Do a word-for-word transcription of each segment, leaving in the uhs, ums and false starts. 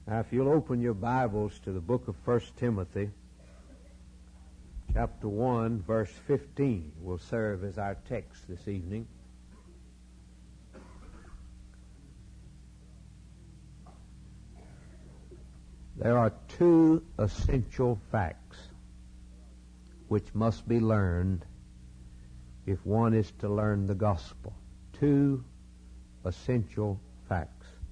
Now, if you'll open your Bibles to the book of First Timothy, chapter one, verse fifteen will serve as our text this evening. There are two essential facts which must be learned if one is to learn the gospel. Two essential facts.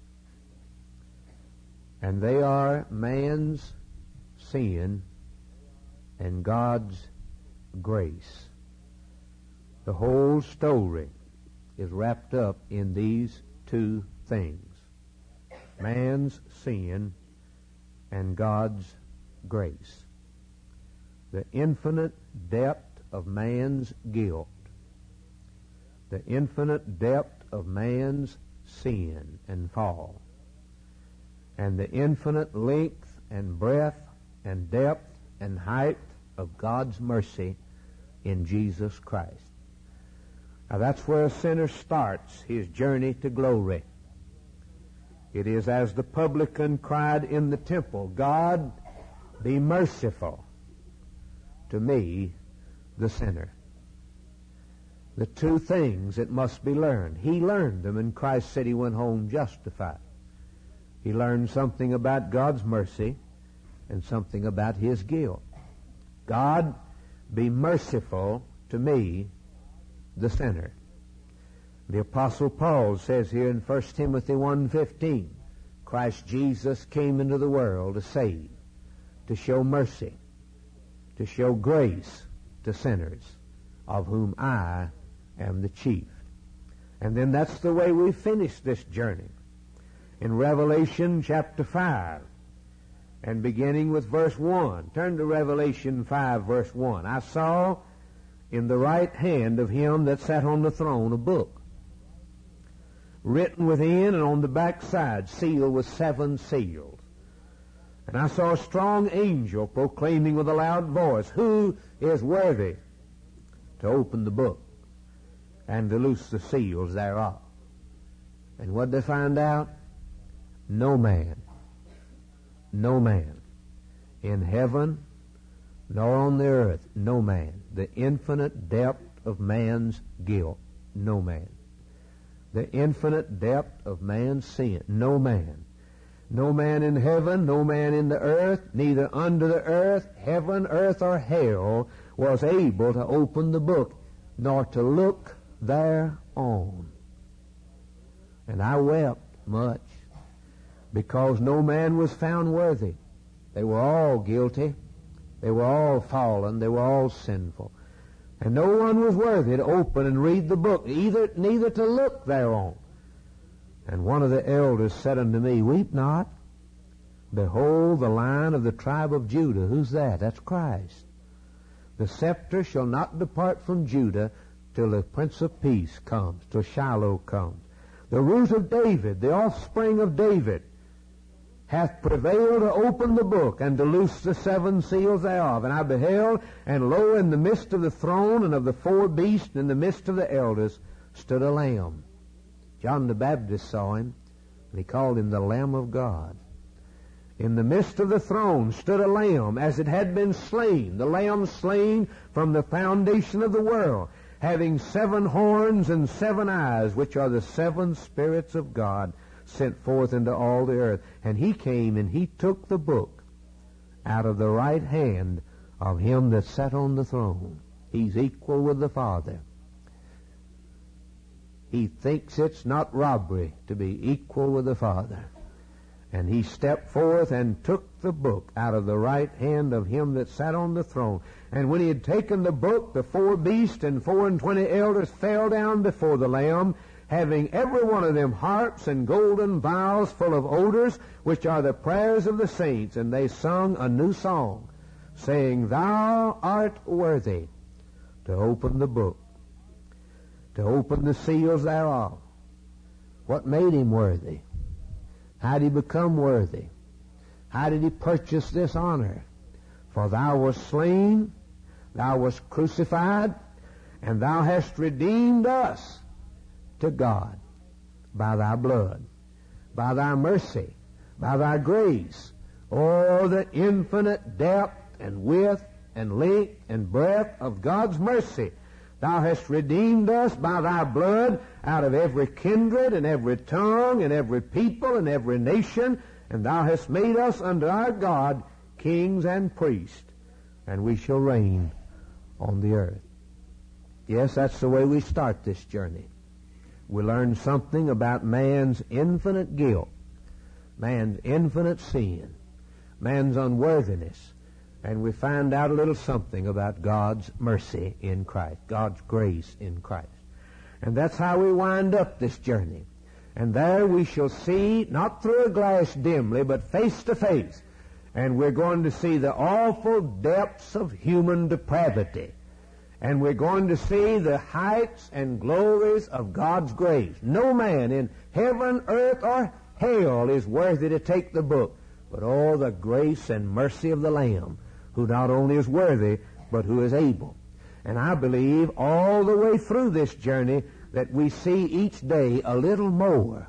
And they are man's sin and God's grace. The whole story is wrapped up in these two things. Man's sin and God's grace. The infinite depth of man's guilt. The infinite depth of man's sin and fall. And the infinite length and breadth and depth and height of God's mercy in Jesus Christ. Now that's where a sinner starts his journey to glory. It is as the publican cried in the temple, God, be merciful to me, the sinner. The two things that must be learned. He learned them, and Christ said he went home justified. He learned something about God's mercy and something about his guilt. God, be merciful to me, the sinner. The Apostle Paul says here in First Timothy one fifteen, Christ Jesus came into the world to save, to show mercy, to show grace to sinners, of whom I am the chief. And then that's the way we finish this journey. In Revelation chapter five, and beginning with verse one. Turn to Revelation five, verse one. I saw in the right hand of him that sat on the throne a book, written within and on the back side, sealed with seven seals. And I saw a strong angel proclaiming with a loud voice, Who is worthy to open the book and to loose the seals thereof? And what did they find out? No man, no man in heaven nor on the earth, no man. The infinite depth of man's guilt, no man. The infinite depth of man's sin, no man. No man in heaven, no man in the earth, neither under the earth, heaven, earth, or hell was able to open the book, nor to look thereon. And I wept much, because no man was found worthy. They were all guilty. They were all fallen. They were all sinful. And no one was worthy to open and read the book, either neither to look thereon. And one of the elders said unto me, Weep not. Behold, the Lion of the tribe of Judah. Who's that? That's Christ. The scepter shall not depart from Judah till the Prince of Peace comes, till Shiloh comes. The root of David, the offspring of David, hath prevailed to open the book and to loose the seven seals thereof. And I beheld, and lo, in the midst of the throne and of the four beasts, and in the midst of the elders, stood a Lamb. John the Baptist saw him, and he called him the Lamb of God. In the midst of the throne stood a Lamb, as it had been slain, the Lamb slain from the foundation of the world, having seven horns and seven eyes, which are the seven spirits of God, sent forth into all the earth. And he came and he took the book out of the right hand of him that sat on the throne. He's equal with the Father. He thinks it's not robbery to be equal with the Father. And he stepped forth and took the book out of the right hand of him that sat on the throne. And when he had taken the book, the four beasts and four and twenty elders fell down before the Lamb, having every one of them harps and golden vials full of odors, which are the prayers of the saints. And they sung a new song, saying, Thou art worthy to open the book, to open the seals thereof. What made him worthy? How did he become worthy? How did he purchase this honor? For thou wast slain, thou wast crucified, and thou hast redeemed us to God by thy blood, by thy mercy, by thy grace. Oh, the infinite depth and width and length and breadth of God's mercy. Thou hast redeemed us by thy blood out of every kindred and every tongue and every people and every nation, and thou hast made us unto our God kings and priests, and we shall reign on the earth. Yes, that's the way we start this journey. We learn something about man's infinite guilt, man's infinite sin, man's unworthiness, and we find out a little something about God's mercy in Christ, God's grace in Christ. And that's how we wind up this journey. And there we shall see, not through a glass dimly, but face to face. And we're going to see the awful depths of human depravity. And we're going to see the heights and glories of God's grace. No man in heaven, earth, or hell is worthy to take the book, but all the grace and mercy of the Lamb, who not only is worthy, but who is able. And I believe all the way through this journey that we see each day a little more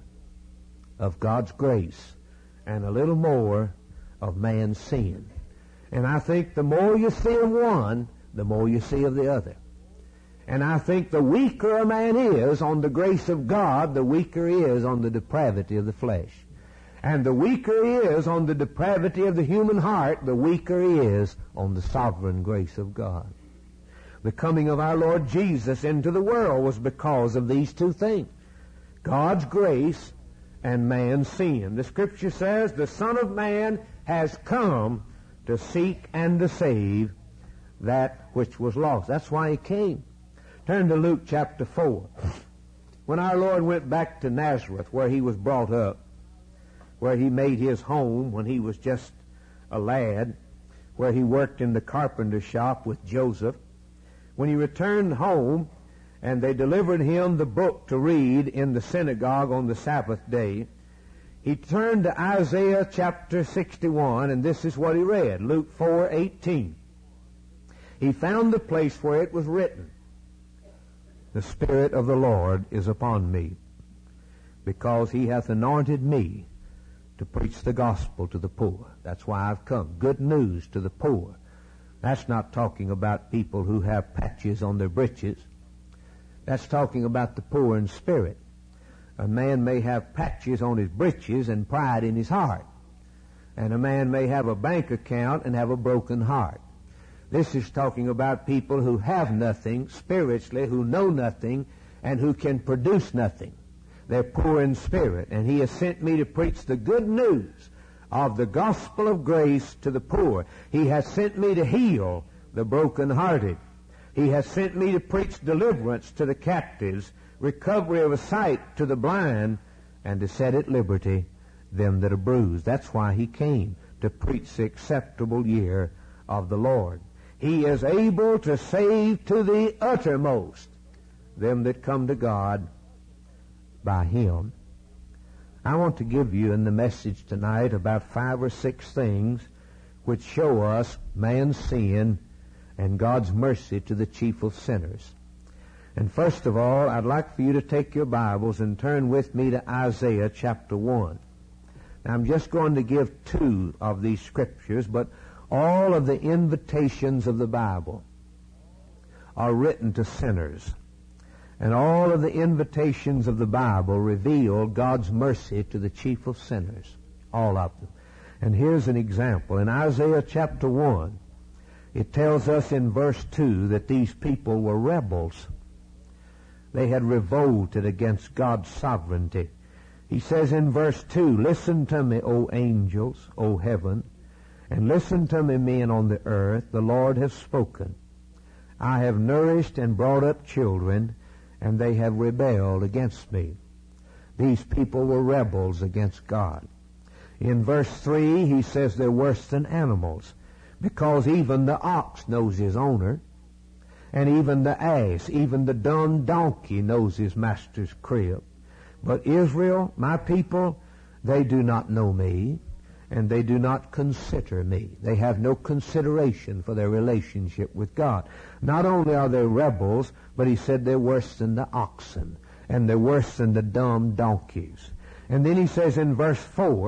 of God's grace and a little more of man's sin. And I think the more you see of one, the more you see of the other. And I think the weaker a man is on the grace of God, the weaker he is on the depravity of the flesh. And the weaker he is on the depravity of the human heart, the weaker he is on the sovereign grace of God. The coming of our Lord Jesus into the world was because of these two things, God's grace and man's sin. The Scripture says the Son of Man has come to seek and to save that which was lost. That's why he came. Turn to Luke chapter four. When our Lord went back to Nazareth, where he was brought up, where he made his home when he was just a lad, where he worked in the carpenter shop with Joseph, when he returned home and they delivered him the book to read in the synagogue on the Sabbath day, he turned to Isaiah chapter sixty-one, and this is what he read, Luke four eighteen. He found the place where it was written, "The Spirit of the Lord is upon me, because he hath anointed me to preach the gospel to the poor." That's why I've come. Good news to the poor. That's not talking about people who have patches on their breeches. That's talking about the poor in spirit. A man may have patches on his breeches and pride in his heart. And a man may have a bank account and have a broken heart. This is talking about people who have nothing spiritually, who know nothing, and who can produce nothing. They're poor in spirit, and he has sent me to preach the good news of the gospel of grace to the poor. He has sent me to heal the brokenhearted. He has sent me to preach deliverance to the captives, recovery of sight to the blind, and to set at liberty them that are bruised. That's why he came, to preach the acceptable year of the Lord. He is able to save to the uttermost them that come to God by him. I want to give you in the message tonight about five or six things which show us man's sin and God's mercy to the chief of sinners. And first of all, I'd like for you to take your Bibles and turn with me to Isaiah chapter one. Now, I'm just going to give two of these scriptures, but all of the invitations of the Bible are written to sinners. And all of the invitations of the Bible reveal God's mercy to the chief of sinners. All of them. And here's an example. In Isaiah chapter one, it tells us in verse two that these people were rebels. They had revolted against God's sovereignty. He says in verse two, "Listen to me, O angels, O heaven, and listen to me, men on the earth. The Lord has spoken. I have nourished and brought up children, and they have rebelled against me." These people were rebels against God. In verse three, he says they're worse than animals, because even the ox knows his owner, and even the ass, even the dumb donkey knows his master's crib. But Israel, my people, they do not know me, and they do not consider me. They have no consideration for their relationship with God. Not only are they rebels, but he said they're worse than the oxen, and they're worse than the dumb donkeys. And then he says in verse four,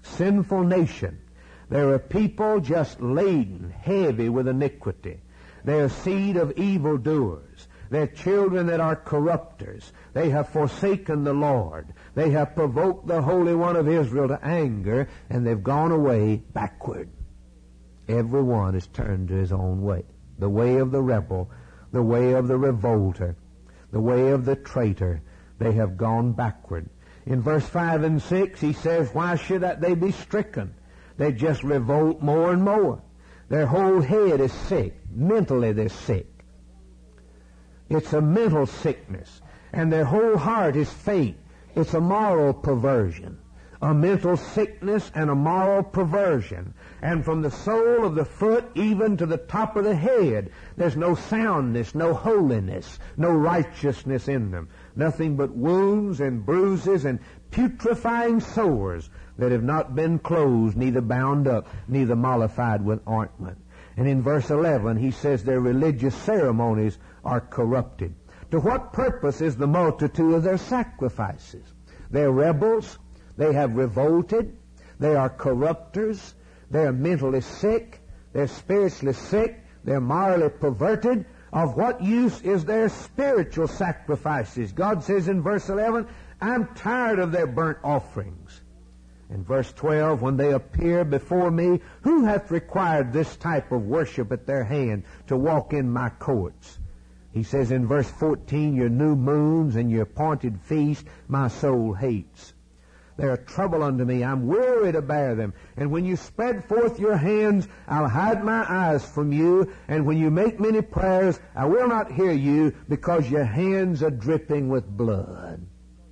sinful nation. They're a people just laden, heavy with iniquity. They're a seed of evildoers. They're children that are corrupters. They have forsaken the Lord. They have provoked the Holy One of Israel to anger, and they've gone away backward. Every one is turned to his own way. The way of the rebel, the way of the revolter, the way of the traitor. They have gone backward. In verse five and six, he says, why should they be stricken? They just revolt more and more. Their whole head is sick. Mentally they're sick. It's a mental sickness. And their whole heart is faint. It's a moral perversion. A mental sickness and a moral perversion. And from the sole of the foot even to the top of the head, there's no soundness, no holiness, no righteousness in them. Nothing but wounds and bruises and putrefying sores that have not been closed, neither bound up, neither mollified with ointment. And in verse eleven, he says their religious ceremonies are corrupted. To what purpose is the multitude of their sacrifices? They're rebels. They have revolted. They are corrupters. They're mentally sick. They're spiritually sick. They're morally perverted. Of what use is their spiritual sacrifices? God says in verse eleven, I'm tired of their burnt offerings. In verse twelve, when they appear before me, who hath required this type of worship at their hand to walk in my courts? He says in verse fourteen, your new moons and your appointed feast my soul hates. They are trouble unto me. I'm weary to bear them. And when you spread forth your hands, I'll hide my eyes from you. And when you make many prayers, I will not hear you, because your hands are dripping with blood.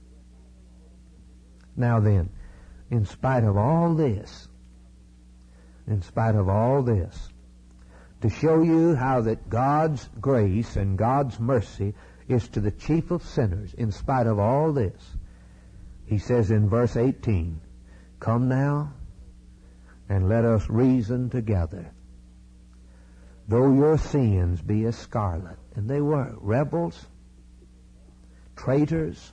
Now then, in spite of all this, in spite of all this, to show you how that God's grace and God's mercy is to the chief of sinners, in spite of all this, he says in verse eighteen, come now and let us reason together. Though your sins be as scarlet, and they were rebels, traitors,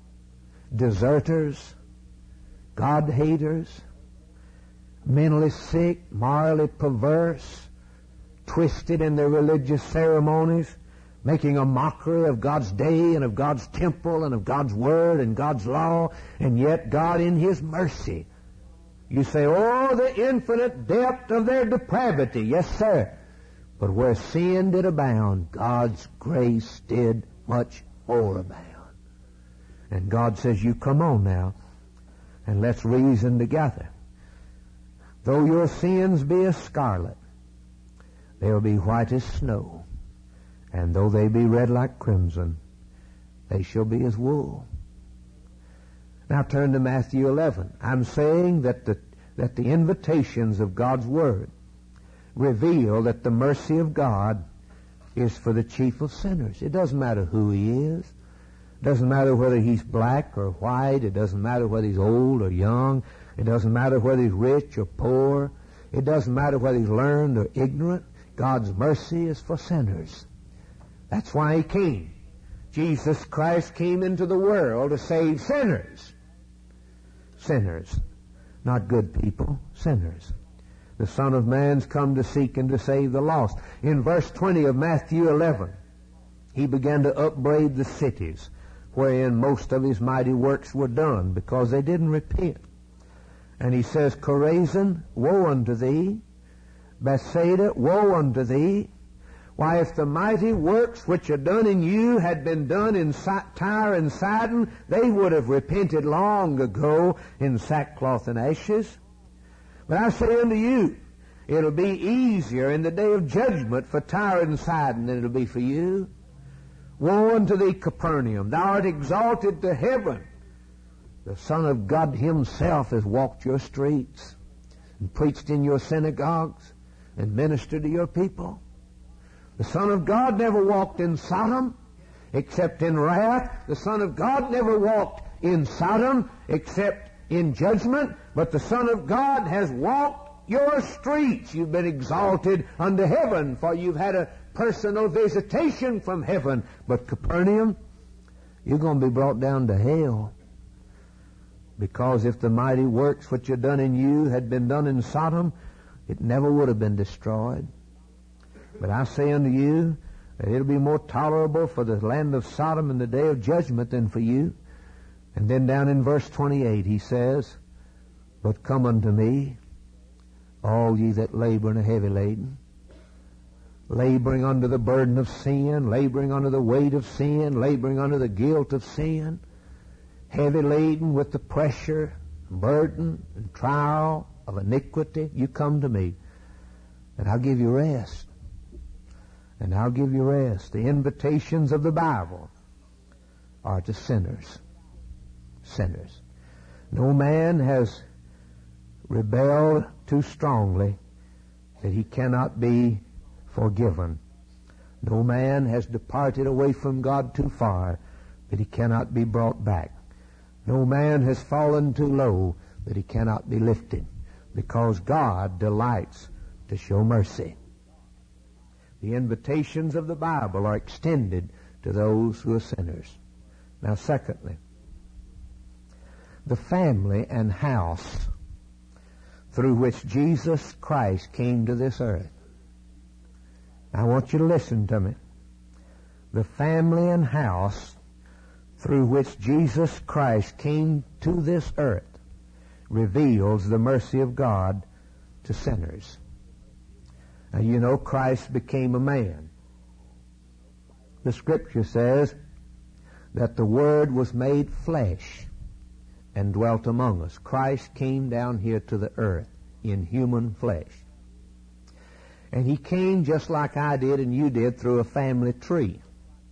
deserters, God-haters, mentally sick, morally perverse, twisted in their religious ceremonies, making a mockery of God's day and of God's temple and of God's word and God's law, and yet God in His mercy. You say, oh, the infinite depth of their depravity. Yes, sir. But where sin did abound, God's grace did much more abound. And God says, you come on now, and let's reason together. Though your sins be as scarlet, they'll be white as snow. And though they be red like crimson, they shall be as wool. Now turn to Matthew eleven. I'm saying that the, that the invitations of God's Word reveal that the mercy of God is for the chief of sinners. It doesn't matter who he is. It doesn't matter whether he's black or white. It doesn't matter whether he's old or young. It doesn't matter whether he's rich or poor. It doesn't matter whether he's learned or ignorant. God's mercy is for sinners. That's why He came. Jesus Christ came into the world to save sinners. Sinners. Not good people. Sinners. The Son of Man's come to seek and to save the lost. In verse twenty of Matthew eleven, He began to upbraid the cities wherein most of His mighty works were done, because they didn't repent. And He says, Chorazin, woe unto thee. Bethsaida, woe unto thee. Why, if the mighty works which are done in you had been done in Tyre and Sidon, they would have repented long ago in sackcloth and ashes. But I say unto you, it'll be easier in the day of judgment for Tyre and Sidon than it'll be for you. Woe unto thee, Capernaum! Thou art exalted to heaven. The Son of God Himself has walked your streets and preached in your synagogues and ministered to your people. The Son of God never walked in Sodom except in wrath. The Son of God never walked in Sodom except in judgment. But the Son of God has walked your streets. You've been exalted unto heaven, for you've had a personal visitation from heaven. But Capernaum, you're going to be brought down to hell. because if the mighty works which are done in you had been done in Sodom, it never would have been destroyed. But I say unto you that it'll be more tolerable for the land of Sodom in the day of judgment than for you. And then down in verse twenty-eight he says, But come unto me, all ye that labor and are heavy laden, laboring under the burden of sin, laboring under the weight of sin, laboring under the guilt of sin, heavy laden with the pressure, burden, and trial of iniquity, you come to me, and I'll give you rest. And I'll give you rest. The invitations of the Bible are to sinners. Sinners. No man has rebelled too strongly that he cannot be forgiven. No man has departed away from God too far that he cannot be brought back. No man has fallen too low that he cannot be lifted, because God delights to show mercy. The invitations of the Bible are extended to those who are sinners. Now, secondly, the family and house through which Jesus Christ came to this earth. I want you to listen to me. The family and house through which Jesus Christ came to this earth reveals the mercy of God to sinners. Now, you know, Christ became a man. The Scripture says that the Word was made flesh and dwelt among us. Christ came down here to the earth in human flesh. And He came just like I did and you did through a family tree.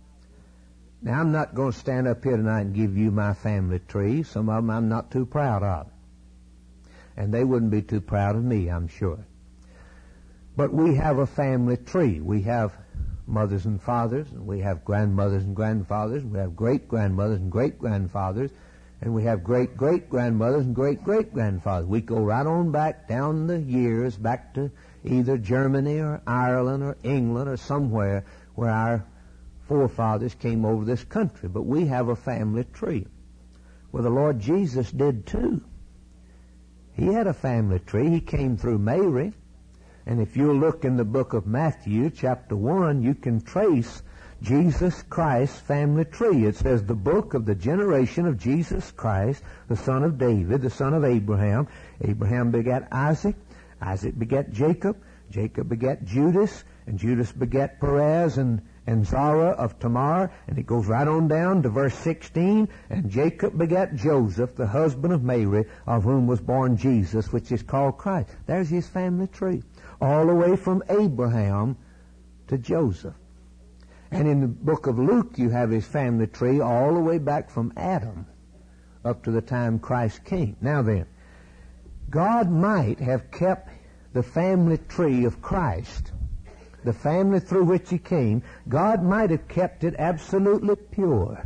Now, I'm not going to stand up here tonight and give you my family tree. Some of them I'm not too proud of. And they wouldn't be too proud of me, I'm sure. But we have a family tree. We have mothers and fathers, and we have grandmothers and grandfathers, and we have great-grandmothers and great-grandfathers, and we have great-great-grandmothers and great-great-grandfathers. We go right on back down the years, back to either Germany or Ireland or England or somewhere where our forefathers came over this country. But we have a family tree. Well, the Lord Jesus did too. He had a family tree. He came through Mary. And if you look in the book of Matthew, chapter one, you can trace Jesus Christ's family tree. It says, the book of the generation of Jesus Christ, the son of David, the son of Abraham. Abraham begat Isaac. Isaac begat Jacob. Jacob begat Judas. And Judas begat Perez and, and Zara of Tamar. And it goes right on down to verse sixteen. And Jacob begat Joseph, the husband of Mary, of whom was born Jesus, which is called Christ. There's his family tree. All the way from Abraham to Joseph. And in the book of Luke, you have his family tree all the way back from Adam up to the time Christ came. Now then, God might have kept the family tree of Christ, the family through which He came, God might have kept it absolutely pure.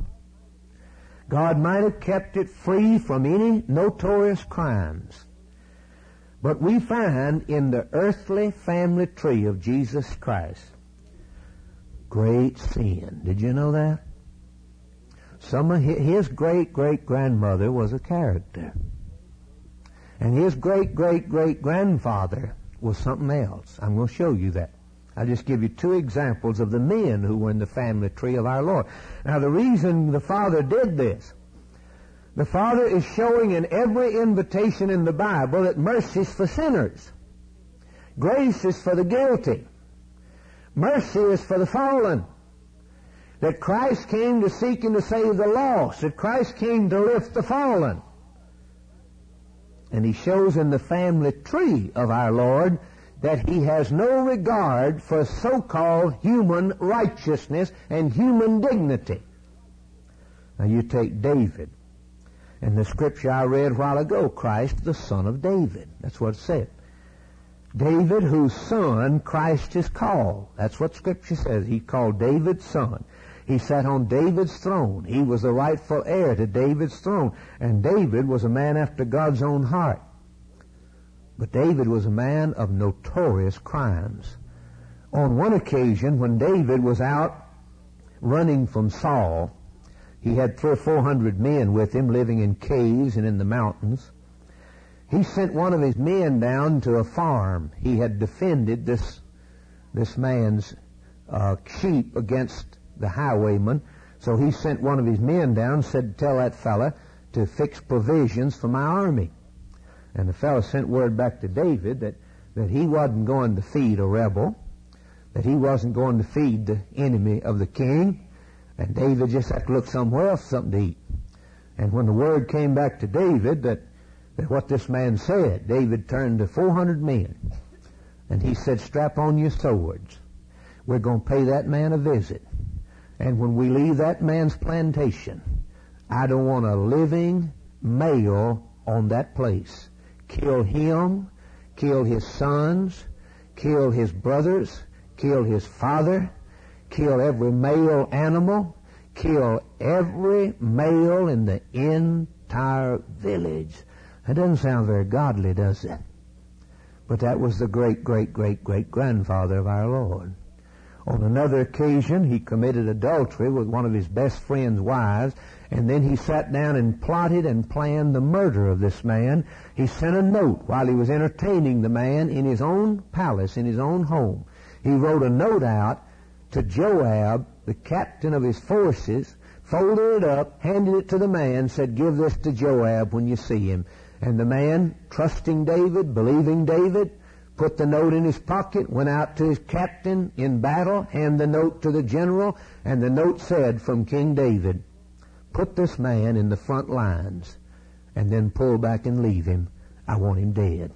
God might have kept it free from any notorious crimes. But we find in the earthly family tree of Jesus Christ great sin. Did you know that? Some of his, his great-great-grandmother was a character. And his great-great-great-grandfather was something else. I'm going to show you that. I'll just give you two examples of the men who were in the family tree of our Lord. Now, the reason the Father did this, the Father is showing in every invitation in the Bible that mercy is for sinners. Grace is for the guilty. Mercy is for the fallen. That Christ came to seek and to save the lost. That Christ came to lift the fallen. And He shows in the family tree of our Lord that He has no regard for so-called human righteousness and human dignity. Now you take David. In the scripture I read a while ago, Christ, the son of David. That's what it said. David, whose son Christ is called. That's what Scripture says. He called David's son. He sat on David's throne. He was the rightful heir to David's throne. And David was a man after God's own heart. But David was a man of notorious crimes. On one occasion, when David was out running from Saul, He had three or four hundred men with him living in caves and in the mountains. He sent one of his men down to a farm. He had defended this, this man's uh, sheep against the highwayman. So he sent one of his men down, said, tell that fella to fix provisions for my army. And the fellow sent word back to David that, that he wasn't going to feed a rebel, that he wasn't going to feed the enemy of the king, and David just had to look somewhere else for something to eat. And when the word came back to David that, that what this man said, David turned to four hundred men, and he said, strap on your swords. We're going to pay that man a visit. And when we leave that man's plantation, I don't want a living male on that place. Kill him, kill his sons, kill his brothers, kill his father, kill every male animal, kill every male in the entire village. That doesn't sound very godly, does it? But that was the great, great, great, great grandfather of our Lord. On another occasion, he committed adultery with one of his best friend's wives, and then he sat down and plotted and planned the murder of this man. He sent a note while he was entertaining the man in his own palace, in his own home. He wrote a note out to Joab, the captain of his forces, folded it up, handed it to the man, said, give this to Joab when you see him. And the man, trusting David, believing David, put the note in his pocket, went out to his captain in battle, handed the note to the general, and the note said from King David, put this man in the front lines, and then pull back and leave him. I want him dead.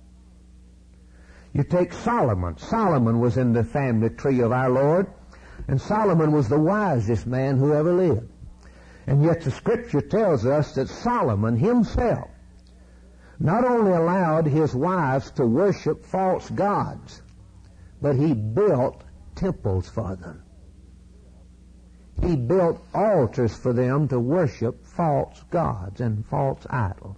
You take Solomon. Solomon was in the family tree of our Lord, and Solomon was the wisest man who ever lived. And yet the Scripture tells us that Solomon himself not only allowed his wives to worship false gods, but he built temples for them. He built altars for them to worship false gods and false idols.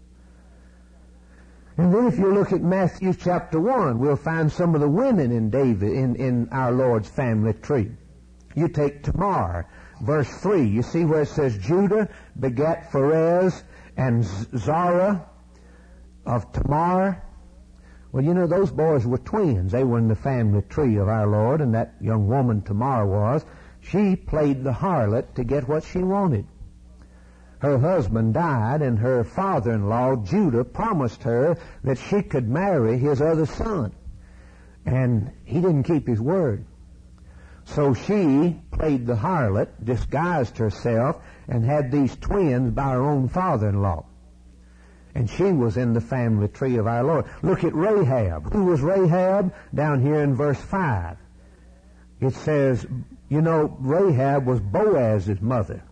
And then if you look at Matthew chapter one, we'll find some of the women in David, in, in our Lord's family tree. You take Tamar, verse three. You see where it says Judah begat Pharez and Zara of Tamar. Well, you know, those boys were twins. They were in the family tree of our Lord, and that young woman Tamar was. She played the harlot to get what she wanted. Her husband died, and her father-in-law, Judah, promised her that she could marry his other son. And he didn't keep his word. So she played the harlot, disguised herself, and had these twins by her own father-in-law. And she was in the family tree of our Lord. Look at Rahab. Who was Rahab? Down here in verse five. It says, you know, Rahab was Boaz's mother.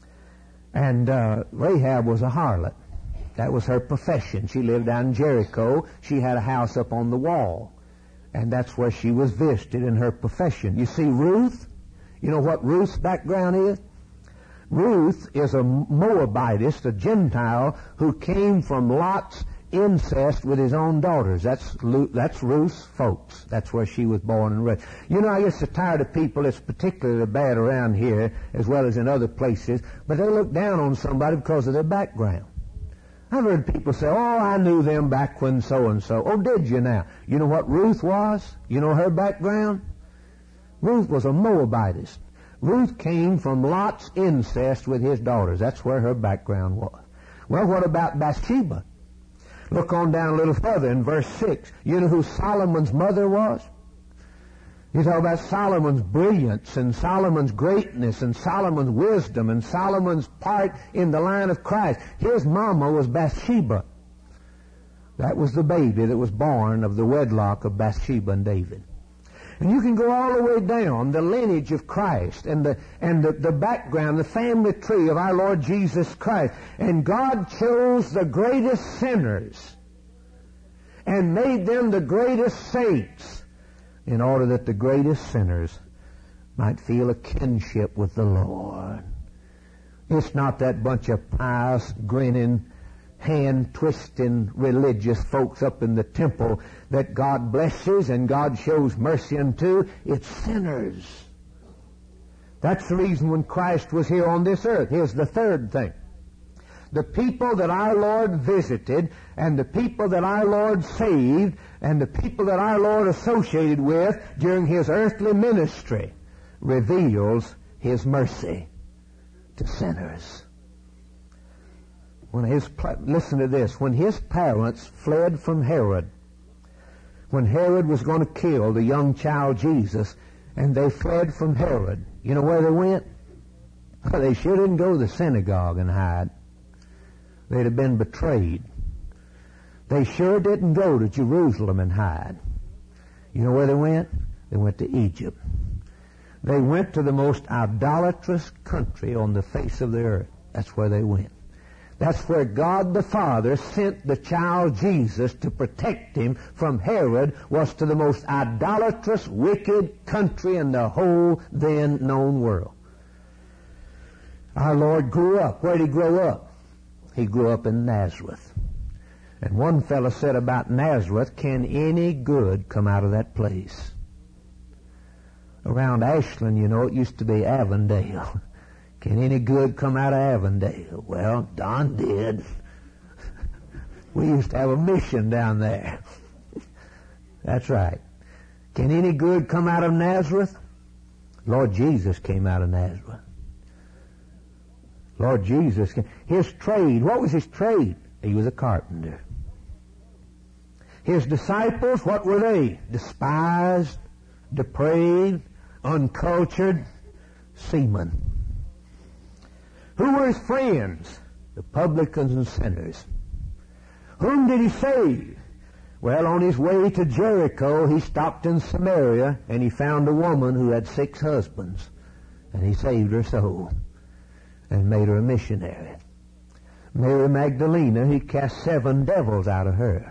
And uh, Rahab was a harlot. That was her profession. She lived down in Jericho. She had a house up on the wall. And that's where she was visited in her profession. You see, Ruth, you know what Ruth's background is? Ruth is a Moabitess, a Gentile, who came from Lot's incest with his own daughters. That's that's Ruth's folks. That's where she was born and raised. You know, I get so tired of people. It's particularly bad around here as well as in other places, but they look down on somebody because of their background. I've heard people say, oh, I knew them back when so-and-so. Oh, did you now? You know what Ruth was? You know her background? Ruth was a Moabitess. Ruth came from Lot's incest with his daughters. That's where her background was. Well, what about Bathsheba? Look on down a little further in verse six. You know who Solomon's mother was? You talk about Solomon's brilliance and Solomon's greatness and Solomon's wisdom and Solomon's part in the line of Christ. His mama was Bathsheba. That was the baby that was born of the wedlock of Bathsheba and David. And you can go all the way down the lineage of Christ and the and the, the background, the family tree of our Lord Jesus Christ. And God chose the greatest sinners and made them the greatest saints in order that the greatest sinners might feel a kinship with the Lord. It's not that bunch of pious, grinning, hand-twisting religious folks up in the temple that God blesses and God shows mercy unto. It's sinners. That's the reason when Christ was here on this earth. Here's the third thing. The people that our Lord visited, and the people that our Lord saved, and the people that our Lord associated with during His earthly ministry reveals His mercy to sinners. When his, listen to this, when His parents fled from Herod, when Herod was going to kill the young child Jesus, and they fled from Herod, you know where they went? They sure didn't go to the synagogue and hide. They'd have been betrayed. They sure didn't go to Jerusalem and hide. You know where they went? They went to Egypt. They went to the most idolatrous country on the face of the earth. That's where they went. That's where God the Father sent the child Jesus to protect him from Herod, was to the most idolatrous, wicked country in the whole then known world. Our Lord grew up. Where did He grow up? He grew up in Nazareth. And one fellow said about Nazareth, can any good come out of that place? Around Ashland, you know, it used to be Avondale. Can any good come out of Avondale? Well, Don did. We used to have a mission down there. That's right. Can any good come out of Nazareth? Lord Jesus came out of Nazareth. Lord Jesus, His trade, what was His trade? He was a carpenter. His disciples, what were they? Despised, depraved, uncultured seamen. Who were His friends? The publicans and sinners. Whom did He save? Well, on His way to Jericho, He stopped in Samaria, and He found a woman who had six husbands, and He saved her soul and made her a missionary. Mary Magdalena, He cast seven devils out of her.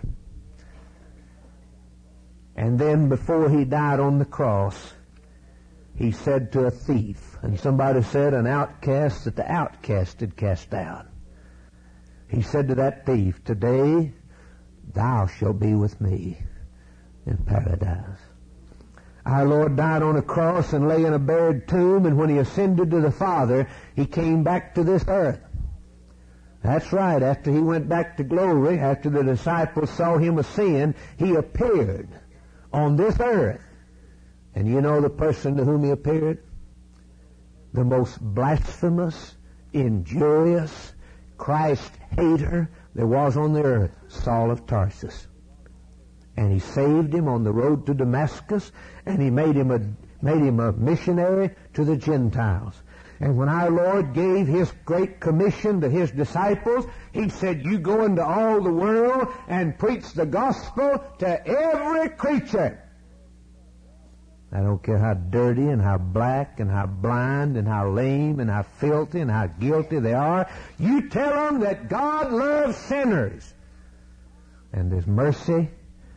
And then before He died on the cross, He said to a thief, and somebody said an outcast that the outcast had cast out. He said to that thief, today thou shalt be with me in paradise. Our Lord died on a cross and lay in a buried tomb, and when He ascended to the Father, He came back to this earth. That's right. After He went back to glory, after the disciples saw Him ascend, He appeared on this earth. And you know the person to whom He appeared? The most blasphemous, injurious, Christ-hater there was on the earth, Saul of Tarsus. And He saved him on the road to Damascus, and He made him a, made him a missionary to the Gentiles. And when our Lord gave His great commission to His disciples, He said, you go into all the world and preach the gospel to every creature. I don't care how dirty and how black and how blind and how lame and how filthy and how guilty they are. You tell them that God loves sinners. And there's mercy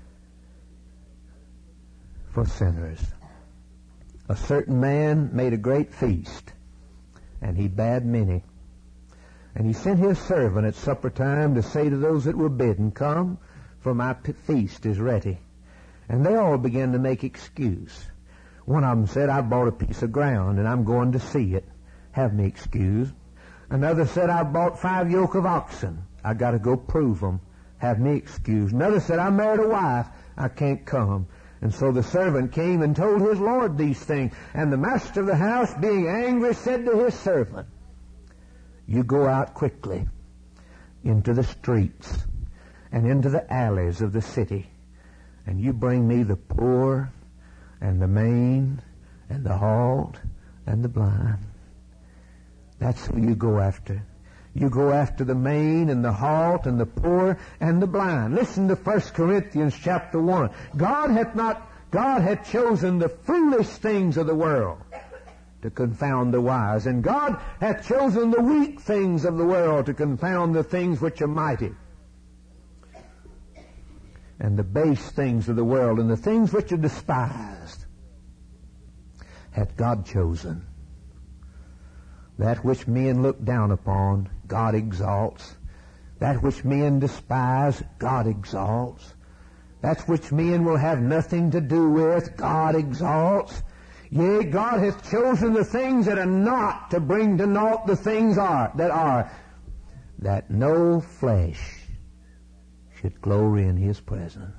for sinners. A certain man made a great feast, and he bade many. And he sent his servant at supper time to say to those that were bidden, come, for my feast is ready. And they all began to make excuse. One of them said, I bought a piece of ground, and I'm going to see it. Have me excused. Another said, I bought five yoke of oxen. I got to go prove them. Have me excused. Another said, I married a wife. I can't come. And so the servant came and told his Lord these things. And the master of the house, being angry, said to his servant, you go out quickly into the streets and into the alleys of the city, and you bring me the poor and the maimed and the halt and the blind. That's who you go after. You go after the maimed and the halt and the poor and the blind. Listen to First Corinthians chapter one. God hath not, God hath chosen the foolish things of the world to confound the wise, and God hath chosen the weak things of the world to confound the things which are mighty, and the base things of the world, and the things which are despised, hath God chosen. That which men look down upon, God exalts. That which men despise, God exalts. That which men will have nothing to do with, God exalts. Yea, God hath chosen the things that are not to bring to naught the things are that are, that no flesh should glory in his presence.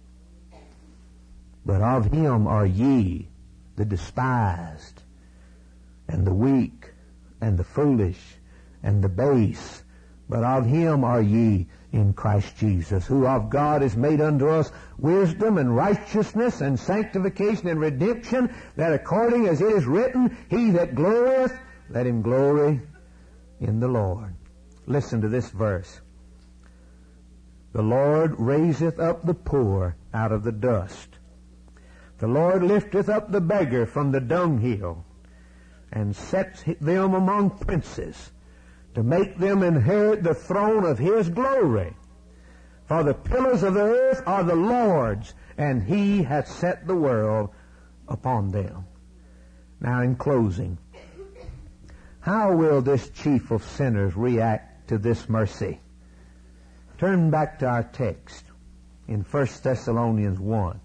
But of him are ye, the despised, and the weak, and the foolish, and the base. But of him are ye in Christ Jesus, who of God is made unto us wisdom and righteousness and sanctification and redemption, that according as it is written, he that glorieth, let him glory in the Lord. Listen to this verse. The Lord raiseth up the poor out of the dust. The Lord lifteth up the beggar from the dunghill, and sets them among princes, to make them inherit the throne of his glory. For the pillars of the earth are the Lord's, and he hath set the world upon them. Now in closing, how will this chief of sinners react to this mercy? Turn back to our text in First Thessalonians one.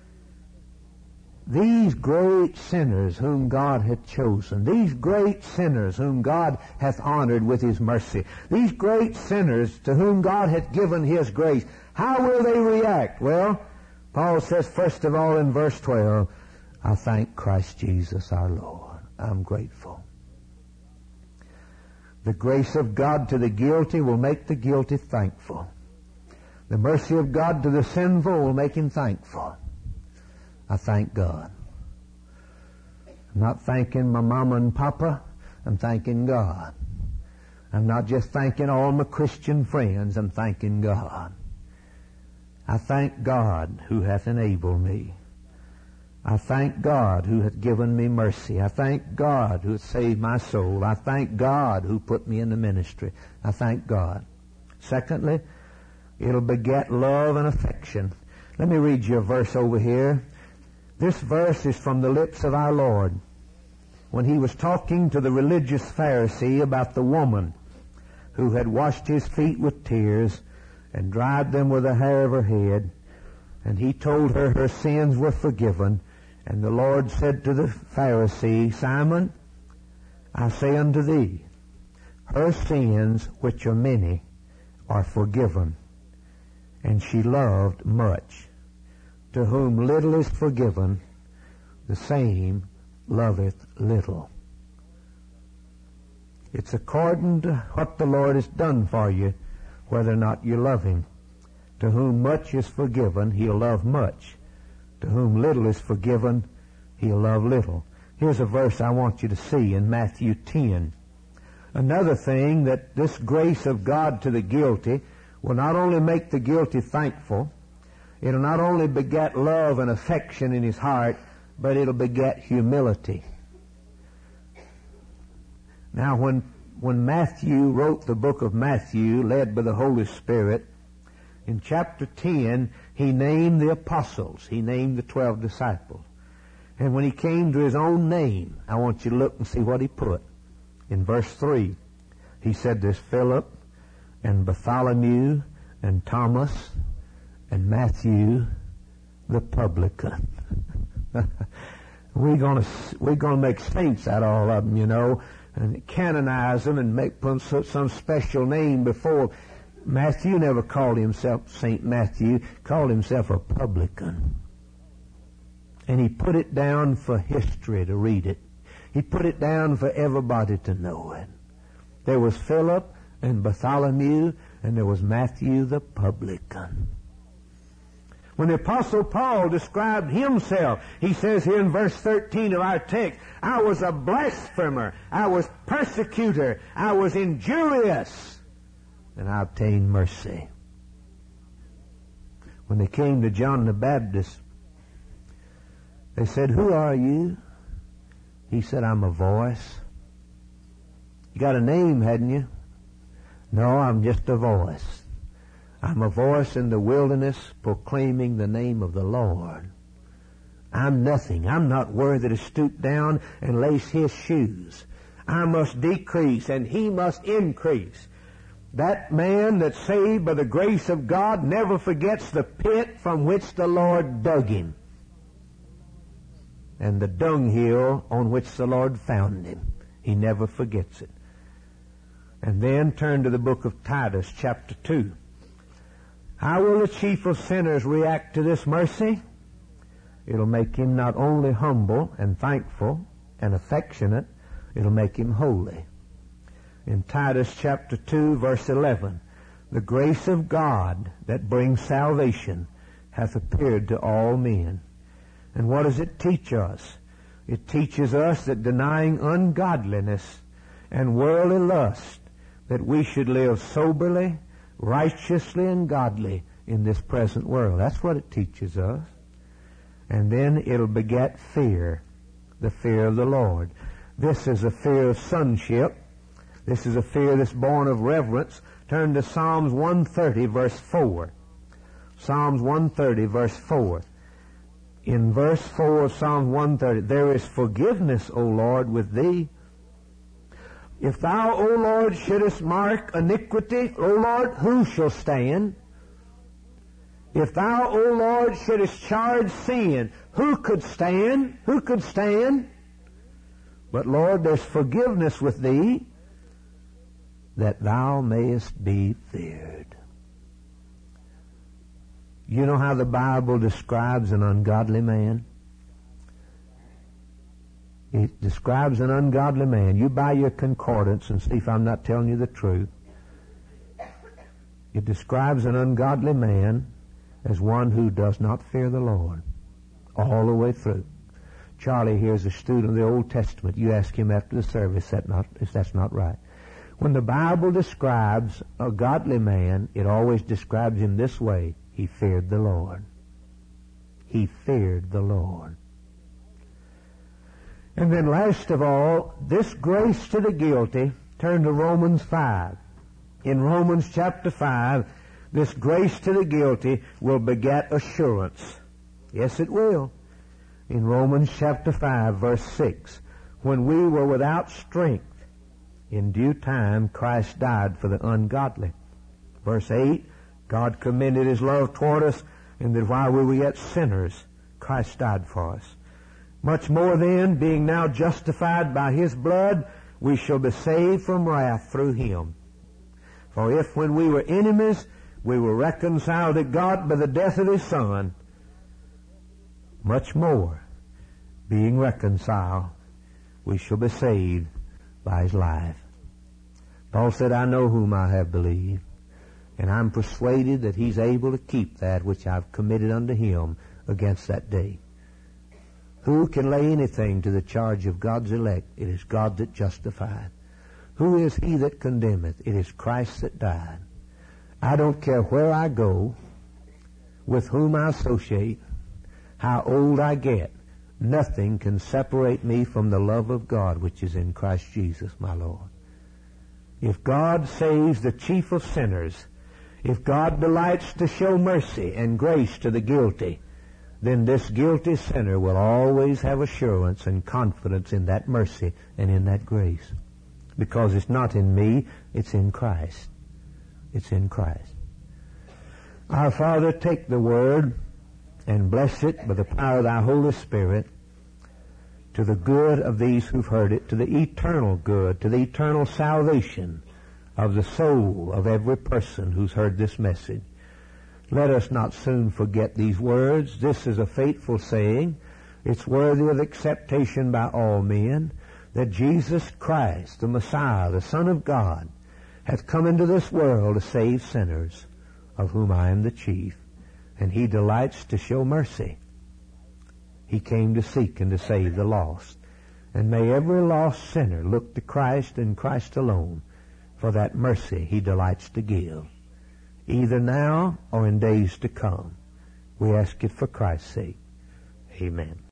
These great sinners whom God hath chosen, these great sinners whom God hath honored with his mercy, these great sinners to whom God hath given his grace, how will they react? Well, Paul says first of all in verse twelve, I thank Christ Jesus our Lord. I'm grateful. The grace of God to the guilty will make the guilty thankful. The mercy of God to the sinful will make him thankful. I thank God. I'm not thanking my mama and papa. I'm thanking God. I'm not just thanking all my Christian friends. I'm thanking God. I thank God who hath enabled me. I thank God who hath given me mercy. I thank God who hath saved my soul. I thank God who put me in the ministry. I thank God. Secondly, it'll beget love and affection. Let me read you a verse over here. This verse is from the lips of our Lord when he was talking to the religious Pharisee about the woman who had washed his feet with tears and dried them with the hair of her head. And he told her her sins were forgiven. And the Lord said to the Pharisee, Simon, I say unto thee, her sins, which are many, are forgiven. And she loved much. To whom little is forgiven, the same loveth little. It's according to what the Lord has done for you, whether or not you love him. To whom much is forgiven, he'll love much. To whom little is forgiven, he'll love little. Here's a verse I want you to see in Matthew ten. Another thing, that this grace of God to the guilty will not only make the guilty thankful, it'll not only beget love and affection in his heart, but it'll beget humility. Now, when, when Matthew wrote the book of Matthew, led by the Holy Spirit, in chapter ten, he named the apostles. He named the twelve disciples. And when he came to his own name, I want you to look and see what he put. In verse three, he said there's Philip and Bartholomew and Thomas and Matthew the publican. we're gonna we're gonna make saints out of all of them, you know, and canonize them and make put some special name before. Matthew never called himself Saint Matthew; called himself a publican, and he put it down for history to read it. He put it down for everybody to know it. There was Philip and Bartholomew, and there was Matthew the publican. When the Apostle Paul described himself, he says here in verse thirteen of our text, I was a blasphemer, I was persecutor, I was injurious, and I obtained mercy. When they came to John the Baptist, they said, who are you? He said, I'm a voice. You got a name, hadn't you? No, I'm just a voice. I'm a voice in the wilderness proclaiming the name of the Lord. I'm nothing. I'm not worthy to stoop down and lace his shoes. I must decrease and he must increase. That man that's saved by the grace of God never forgets the pit from which the Lord dug him. and the dunghill on which the Lord found him. He never forgets it. And then turn to the book of Titus, chapter two. How will the chief of sinners react to this mercy? It'll make him not only humble and thankful and affectionate, it'll make him holy. In Titus chapter two, verse eleven, the grace of God that brings salvation hath appeared to all men. And what does it teach us? It teaches us that denying ungodliness and worldly lust, that we should live soberly, righteously, and godly in this present world. That's what it teaches us. And then it'll beget fear, the fear of the Lord. This is a fear of sonship. This is a fear that's born of reverence. Turn to Psalms one thirty, verse four. Psalms one thirty, verse four. In verse four of Psalm one thirty, there is forgiveness, O Lord, with thee. If thou, O Lord, shouldest mark iniquity, O Lord, who shall stand? If thou, O Lord, shouldest charge sin, who could stand? Who could stand? But Lord, there's forgiveness with thee, that thou mayest be feared. You know how the Bible describes an ungodly man? It describes an ungodly man. You buy your concordance and see if I'm not telling you the truth. It describes an ungodly man as one who does not fear the Lord all the way through. Charlie here is a student of the Old Testament. You ask him after the service that not, if that's not right. When the Bible describes a godly man, it always describes him this way. He feared the Lord. He feared the Lord. And then last of all, this grace to the guilty, turn to Romans five. In Romans chapter five, this grace to the guilty will beget assurance. Yes, it will. In Romans chapter five, verse six, when we were without strength, in due time Christ died for the ungodly. Verse eight, God commended His love toward us, and that while we were yet sinners, Christ died for us. Much more then, being now justified by His blood, we shall be saved from wrath through Him. For if when we were enemies, we were reconciled to God by the death of His Son, much more, being reconciled, we shall be saved by His life. Paul said, I know whom I have believed, and I'm persuaded that He's able to keep that which I've committed unto Him against that day. Who can lay anything to the charge of God's elect? It is God that justifieth. Who is he that condemneth? It is Christ that died. I don't care where I go, with whom I associate, how old I get. Nothing can separate me from the love of God which is in Christ Jesus my Lord. If God saves the chief of sinners, if God delights to show mercy and grace to the guilty, then this guilty sinner will always have assurance and confidence in that mercy and in that grace. Because it's not in me, it's in Christ. It's in Christ. Our Father, take the Word and bless it by the power of Thy Holy Spirit to the good of these who've heard it, to the eternal good, to the eternal salvation of the soul of every person who's heard this message. Let us not soon forget these words. This is a faithful saying. It's worthy of acceptation by all men, that Jesus Christ, the Messiah, the Son of God, hath come into this world to save sinners, of whom I am the chief. And He delights to show mercy. He came to seek and to save the lost. And may every lost sinner look to Christ and Christ alone for that mercy He delights to give, either now or in days to come. We ask it for Christ's sake. Amen.